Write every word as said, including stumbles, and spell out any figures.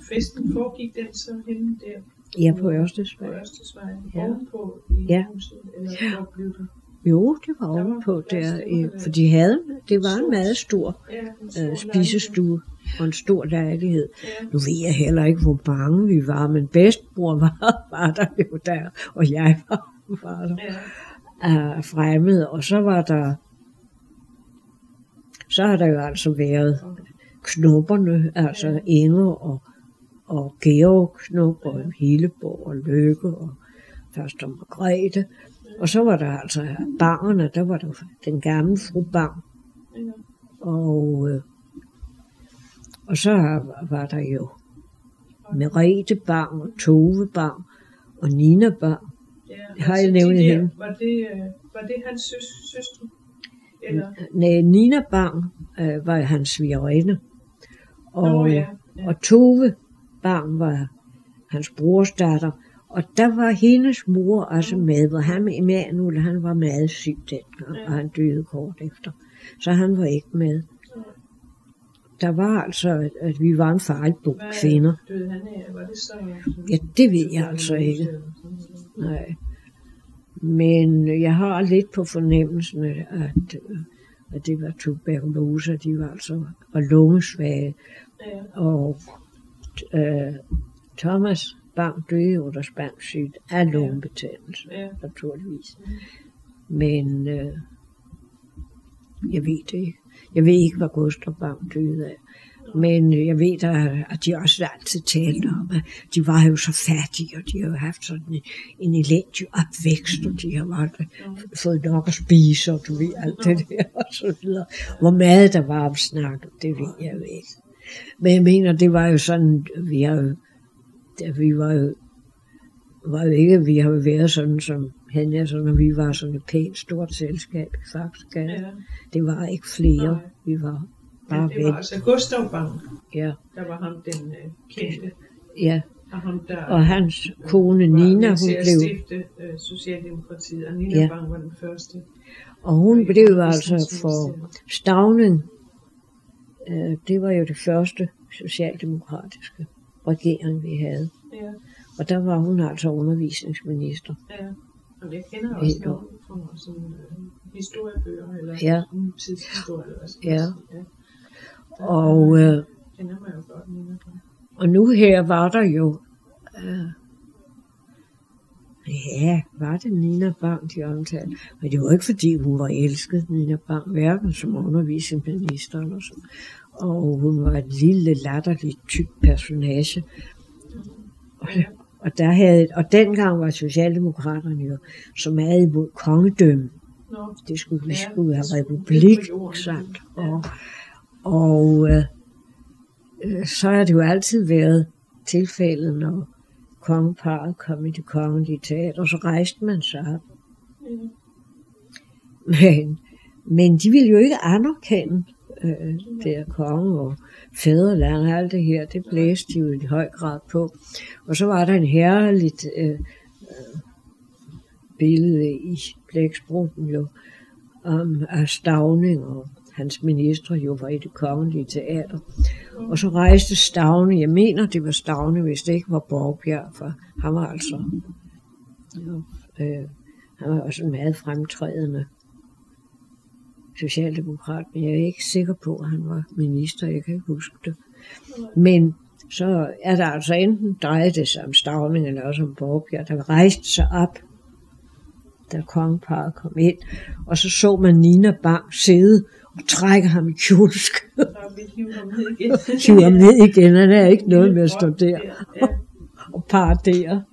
festen foregik den så henne der? Ja, på Ørstedsvej. På Ørstedsvej. Ja. Ovenpå i Ja. huset, eller hvor blev det? Jo, det var Der var ovenpå plads, der, det var i- det. for de havde, det var en meget stor Ja, en øh, stor spisestue og en stor lejlighed. lejlighed. Nu ved jeg heller ikke, hvor mange vi var, men bedstbror var, var der jo der, og jeg var, var der Ja, af fremmede, og så var der, så har der jo altså været knopperne, altså Ja. Inger og, og Georg Knop og Hilleborg og Løkke og først og Margrethe. Og så var der altså barerne, der var der den gamle fru Bang, ja, ja. og, øh, og så var der jo Merete Bang og Tove Bang og Nina Bang. Ja, Har altså, jeg nævnt de der, hende? Var det, øh, var det hans søs, søstre? Eller? Nej, Nina Bang øh, var hans svigerinde, og, Nå, ja, ja. og Tove Bang var hans brors datter. Og der var hendes mor også med, hvor han Emanuel, han var meget syg dengang, Ja. og han døde kort efter. Så han var ikke med. Der var altså, at, at vi var en farlig bunke Hvad kvinder. døde han af? Var det så? Ja, det ved jeg altså ikke. Nej. Men jeg har lidt på fornemmelsen, at, at det var tuberkulose, de var altså var lungesvage. Ja, Og øh, Thomas Bang døde jo der spandsygt af lungebetændelse, ja. naturligvis. Men øh, jeg ved det ikke. Jeg ved ikke, hvad Gustav Bang døde af. Men øh, jeg ved, at, at de også altid talte om, at de var jo så fattige, og de har jo haft sådan en, en elendig opvækst, og de har aldrig fået nok at spise, og du ved alt det der, og så videre. Hvor meget der var opsnakket, det ved jeg jo ikke. Men jeg mener, det var jo sådan, vi har jo, vi var jo, var jo ikke, vi har jo været sådan som hende, så når vi var sådan et pænt stort selskab i Faxgade. Ja. Det var ikke flere, Nej. vi var Men bare det var ven. altså Gustav Bang, Ja, der var ham den øh, kendte, ja. og ham der Og hans kone var Nina, med til hun at blev, stifte øh, Socialdemokratiet, og Nina Ja. Bang var den første. og hun Og i blev altså for Undervisningsministeriet. Stauning. Øh, det var jo det første socialdemokratiske regering, vi havde. Ja, Og der var hun altså undervisningsminister. ja. Og jeg kender også Helt nogle fra sådan øh, historiebøger, eller Ja. tidshistorie, eller hvad skal Ja. man sige. Ja. Og, øh, Kender man jo godt, Nina Bang. og nu her var der jo, øh, ja, var det Nina Bang, de omtalte. Men det var ikke, fordi hun var elsket, Nina Bang, hverken som undervisningsminister eller sådan. Og hun var et lille, latterligt, tyk personage. Og, og, der havde, og dengang var Socialdemokraterne jo så meget imod kongedømme. Nå, Det skulle, vi Ja, skulle have det skulle republik, ligge på jorden. ikke sandt? Ja. Og, og øh, øh, så har det jo altid været tilfældet, når kongeparret kom i det kongelige teater, så rejste man sig op. ja. Men, men de ville jo ikke anerkende øh, der konge og fædreland og alt det her. Det blæste de jo i høj grad på. Og så var der en herligt øh, øh, billede i Blæksprutten jo om at Stauning og hans ministre jo var i det kongelige teater. Og så rejste Stauning, jeg mener det var Stauning, hvis det ikke var Borgbjerg, for han var altså, jo, øh, han var også en meget fremtrædende socialdemokrat, men jeg er ikke sikker på, at han var minister, jeg kan ikke huske det. Men så er der altså enten drejet det sig om Stauning eller også om Borgbjerg, der rejste sig op, da kongeparret kom ind, og så så man Nina Bang sidde og trække ham i kjoleskød. Og vi hiver ham ned igen. Hiver ham ned igen, han er ikke noget med at stå der Ja, og paradere.